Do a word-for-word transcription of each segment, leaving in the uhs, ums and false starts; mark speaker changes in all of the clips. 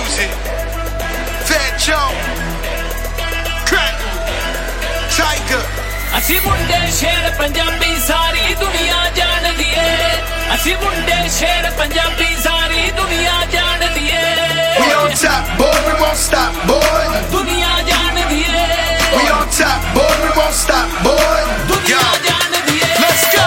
Speaker 1: music. Fat Joe, Crack, Tiger.
Speaker 2: ਅਸੀਂ ਮੁੰਡੇ ਸ਼ੇਰ ਪੰਜਾਬੀ ਸਾਰੀ ਦੁਨੀਆ ਜਾਣਦੀ ਏ ਅਸੀਂ ਮੁੰਡੇ ਸ਼ੇਰ ਪੰਜਾਬੀ ਸਾਰੀ ਦੁਨੀਆ ਜਾਣਦੀ ਏ
Speaker 1: We on top, boy, we won't stop, boy.
Speaker 2: ਦੁਨੀਆ ਜਾਣਦੀ ਏ
Speaker 1: We on top, boy, we won't stop, boy.
Speaker 2: ਦੁਨੀਆ ਜਾਣਦੀ ਏ
Speaker 1: Let's go.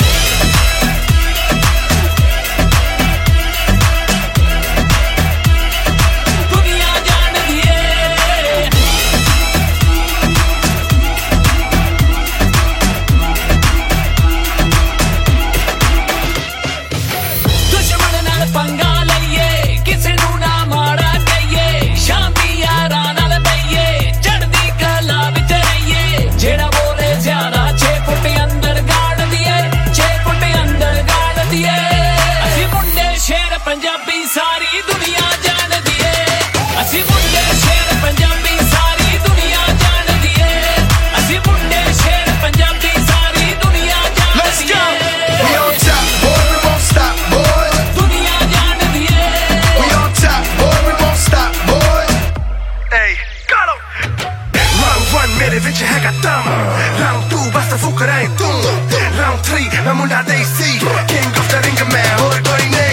Speaker 2: ਪੰਜਾਬੀ ਸਾਰੀ ਦੁਨੀਆ ਜਾਣਦੀ ਏ ਅਸੀਂ ਮੁੰਡੇ ਸ਼ੇਰ ਪੰਜਾਬੀ ਸਾਰੀ ਦੁਨੀਆ ਜਾਣਦੀ ਏ ਅਸੀਂ ਮੁੰਡੇ ਸ਼ੇਰ ਪੰਜਾਬੀ ਸਾਰੀ ਦੁਨੀਆ ਜਾਣਦੀ ਏ
Speaker 1: We on top, boy, we won't stop, boy.
Speaker 2: ਦੁਨੀਆ ਜਾਣਦੀ ਏ
Speaker 1: We on top, boy, we won't stop, boy.
Speaker 3: Hey, got him. Round one ਮੇਰੇ ਵਿੱਚ ਹੈਗਾ ਦਮ Round two ਬਸ ਫੁਕਰਾ ਏ ਤੂੰ Round three ਮੈਂ ਮੁੰਡਾ ਦੇਸੀ King of the ring man ਹੋਰ ਕੋਈ ਨਹੀਂ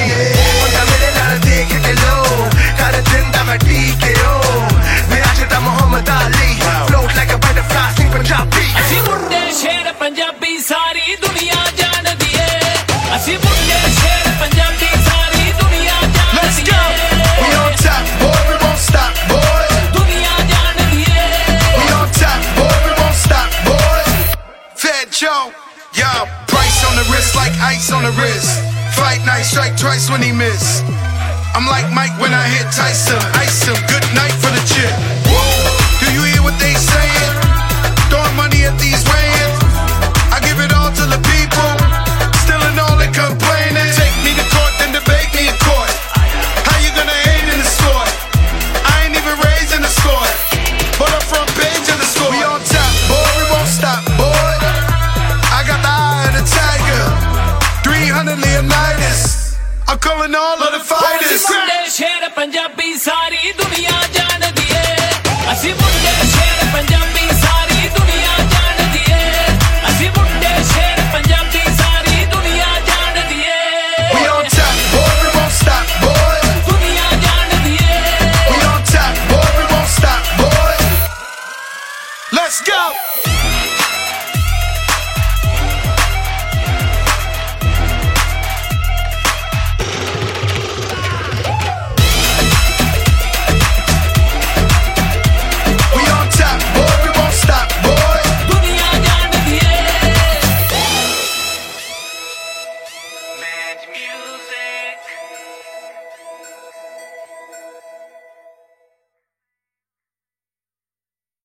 Speaker 2: ਪੰਜਾਬੀ ਸਾਰੀ ਦੁਨੀਆ ਜਾਣਦੀ ਏ ਅਸੀਂ ਮੁੰਡੇ ਸ਼ੇਰ ਪੰਜਾਬੀ ਸਾਰੀ ਦੁਨੀਆ ਜਾਣਦੀ ਏ
Speaker 1: We on top, boy, we won't stop, boy.
Speaker 2: ਦੁਨੀਆ ਜਾਣਦੀ ਏ
Speaker 1: We on top, boy, we won't stop, boy. Fat Joe, yo, price on the wrist like ice on the wrist. Fight night, strike twice when he miss. I'm like Mike when I hit Tyson, ice him. Good night for the chip. Do you hear what they saying? Throwing money at these weigh-ins. I give it all to the people, stealing all and complaining. Take me to court, then debate me in court. How you gonna hate in the sport? I ain't even raised in the sport, but I'm front page of the score. We on top, boy, we won't stop, boy. I got the eye of the tiger, three hundred Leonidas. I'm calling all of the fighters.
Speaker 2: ਮੁੰਡੇ ਸ਼ੇਰ ਪੰਜਾਬੀ ਸਾਰੀ ਦੁਨੀਆ ਜਾਣਦੀ ਏ ਅਸੀਂ ਮੁੰਡੇ ਸ਼ੇਰ ਪੰਜਾਬੀ ਸਾਰੀ